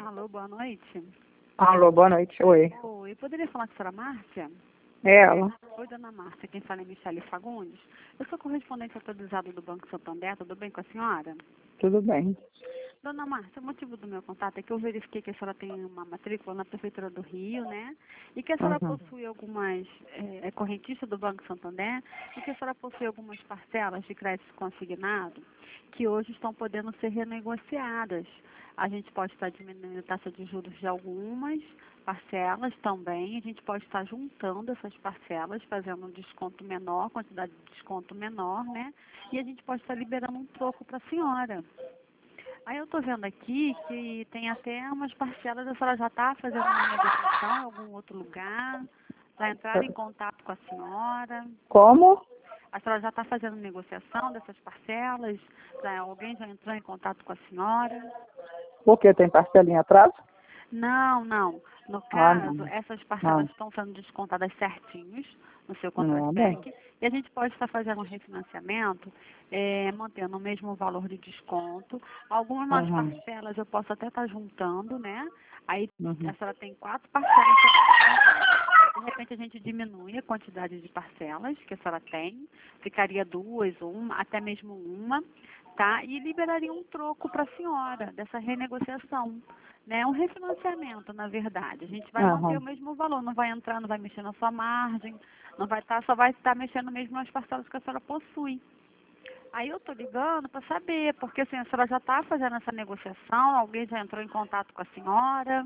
Alô, boa noite. Alô, boa noite. Oi. Oi, poderia falar com a senhora Márcia? É ela. Oi, dona Márcia, quem fala é Michele Fagundes. Eu sou correspondente atualizado do Banco Santander, tudo bem com a senhora? Tudo bem. Dona Márcia, o motivo do meu contato é que eu verifiquei que a senhora tem uma matrícula na Prefeitura do Rio, né? E que a senhora possui algumas, é correntista do Banco Santander, e que a senhora possui algumas parcelas de crédito consignado que hoje estão podendo ser renegociadas. A gente pode estar diminuindo a taxa de juros de algumas parcelas também, a gente pode estar juntando essas parcelas, fazendo um desconto menor, quantidade de desconto menor, né? E a gente pode estar liberando um troco para a senhora. Aí eu estou vendo aqui que tem até umas parcelas, a senhora já está fazendo uma negociação em algum outro lugar, já entraram em contato com a senhora. Como? A senhora já está fazendo negociação dessas parcelas? Alguém já entrou em contato com a senhora? Porque tem parcelinha atrás? Não, não. No caso, Não. essas parcelas estão sendo descontadas certinhos no seu Não, bem. contra-cheque e a gente pode estar fazendo um refinanciamento, mantendo o mesmo valor de desconto. Algumas parcelas eu posso até estar juntando, né? Aí a senhora tem 4 parcelas para descontar. De repente a gente diminui a quantidade de parcelas que a senhora tem, ficaria 2, até mesmo uma, tá? E liberaria um troco para a senhora dessa renegociação. Né, um refinanciamento, na verdade. A gente vai manter o mesmo valor, não vai entrar, não vai mexer na sua margem, não vai estar, só vai estar mexendo mesmo nas parcelas que a senhora possui. Aí eu estou ligando para saber, porque assim, a senhora já está fazendo essa negociação, alguém já entrou em contato com a senhora?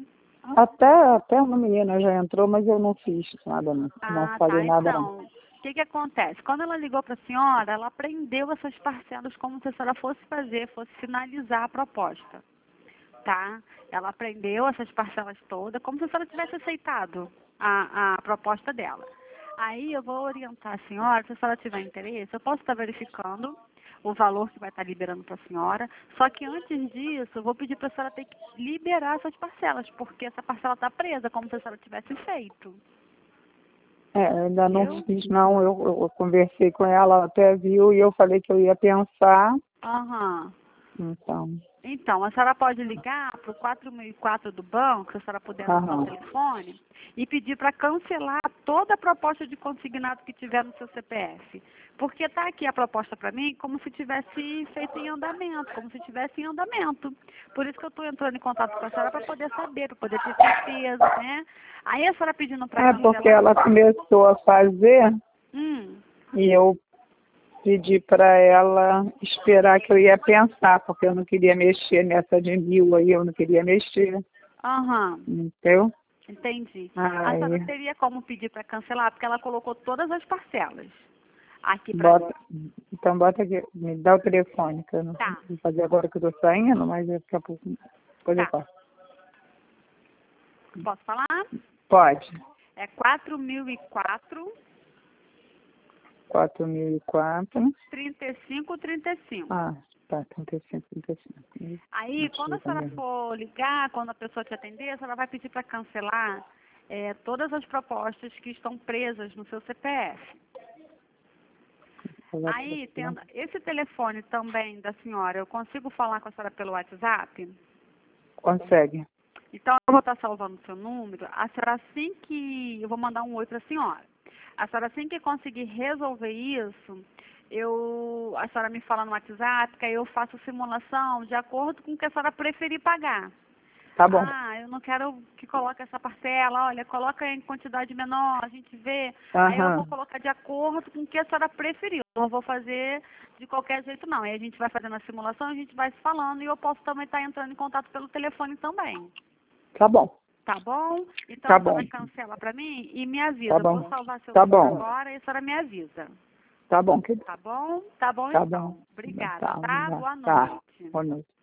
Até uma menina já entrou, mas eu não fiz nada, não falei nada. Então, o que acontece? Quando ela ligou para a senhora, ela prendeu essas parcelas como se a senhora fosse finalizar a proposta. Tá? Ela aprendeu essas parcelas todas, como se a senhora tivesse aceitado a proposta dela. Aí eu vou orientar a senhora, se a senhora tiver interesse, eu posso estar verificando o valor que vai estar liberando para a senhora, só que antes disso, eu vou pedir para a senhora ter que liberar essas parcelas, porque essa parcela está presa, como se a senhora tivesse feito. Ainda não fiz, não. Eu conversei com ela até viu, e eu falei que eu ia pensar. Então, a senhora pode ligar para o 4004 do banco, se a senhora puder anotar o telefone, e pedir para cancelar toda a proposta de consignado que tiver no seu CPF. Porque está aqui a proposta para mim como se tivesse feito em andamento, como se tivesse em andamento. Por isso que eu estou entrando em contato com a senhora para poder saber, para poder ter certeza, né? Aí a senhora pedindo para cancelar... Porque ela começou a fazer e eu pedi para ela esperar que eu ia pensar, porque eu não queria mexer nessa de 1.000 aí, eu não queria mexer. Entendeu? Entendi. A senhora teria como pedir para cancelar, porque ela colocou todas as parcelas aqui para mim. Então bota aqui, me dá o telefone, que eu não vou fazer agora que eu estou saindo, mas daqui a pouco depois eu faço. Posso falar? Pode. É 4004 3535. Tá, 35. Aí, quando a senhora for ligar, quando a pessoa te atender, a senhora vai pedir para cancelar todas as propostas que estão presas no seu CPF. Aí, tendo esse telefone também da senhora, eu consigo falar com a senhora pelo WhatsApp? Consegue. Então, eu vou estar salvando o seu número. A senhora, assim que... Eu vou mandar um oi para a senhora. A senhora, assim que conseguir resolver isso, a senhora me fala no WhatsApp, que aí eu faço simulação de acordo com o que a senhora preferir pagar. Tá bom. Eu não quero que coloque essa parcela, olha, coloca em quantidade menor, a gente vê. Aí eu vou colocar de acordo com o que a senhora preferiu. Não vou fazer de qualquer jeito, não. Aí a gente vai fazendo a simulação, a gente vai se falando e eu posso também estar entrando em contato pelo telefone também. Tá bom. Tá bom? Então Tá a senhora bom. cancela para mim e me avisa. Tá bom. Vou salvar seu Tá número bom. agora e a senhora me avisa. Tá bom, querido. Tá bom? Tá bom Tá então. bom. Obrigada, Tá, tá? Boa tá. noite. Boa noite.